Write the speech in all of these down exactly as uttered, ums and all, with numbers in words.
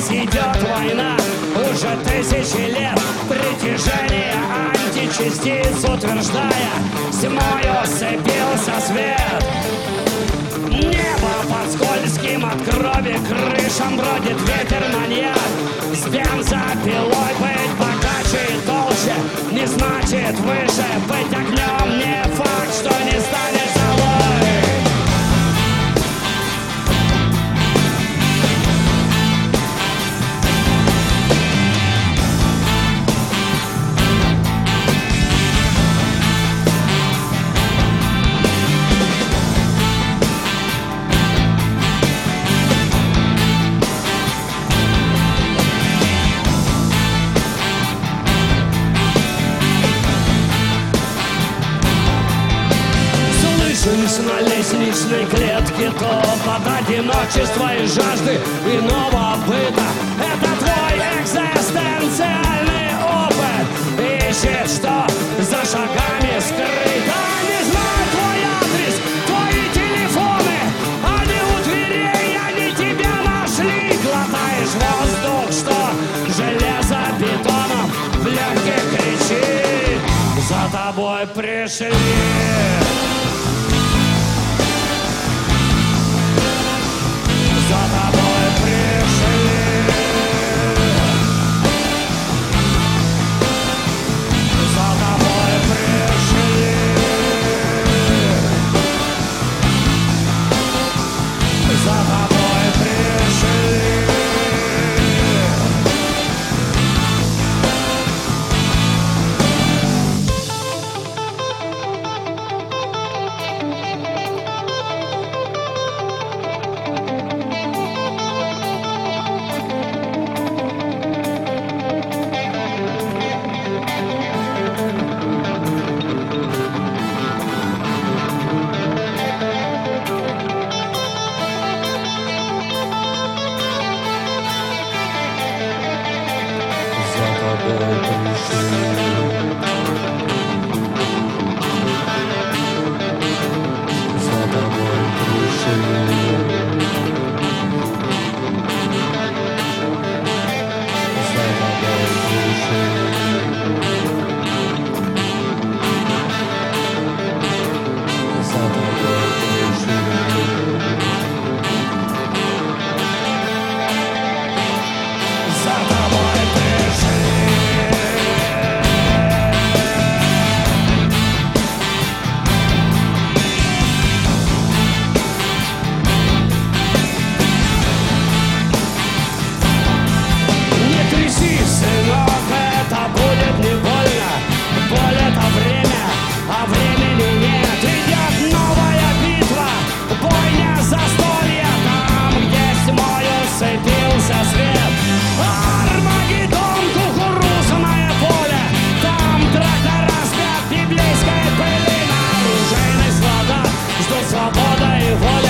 здесь идет война уже тысячи лет. Притяжение античастиц утверждая, зимою сцепился свет. Небо под скользким от крови крышам бродит ветер-маньяк. С бензопилой быть богаче и толще не значит выше. Быть огнем не факт, что не станешь золой. На лестничной клетке топот одиночества и жажды иного быта. Это твой экзистенциальный опыт. Ищет, что за шагами скрыто. Не знаю твой адрес, твои телефоны. Они у дверей, они тебя нашли. Глотаешь воздух, что железобетоном в легких кричит. За тобой пришли. За тобой пришли. За тобой пришли. За тобой пришли.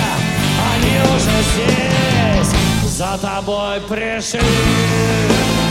За тобой пришли.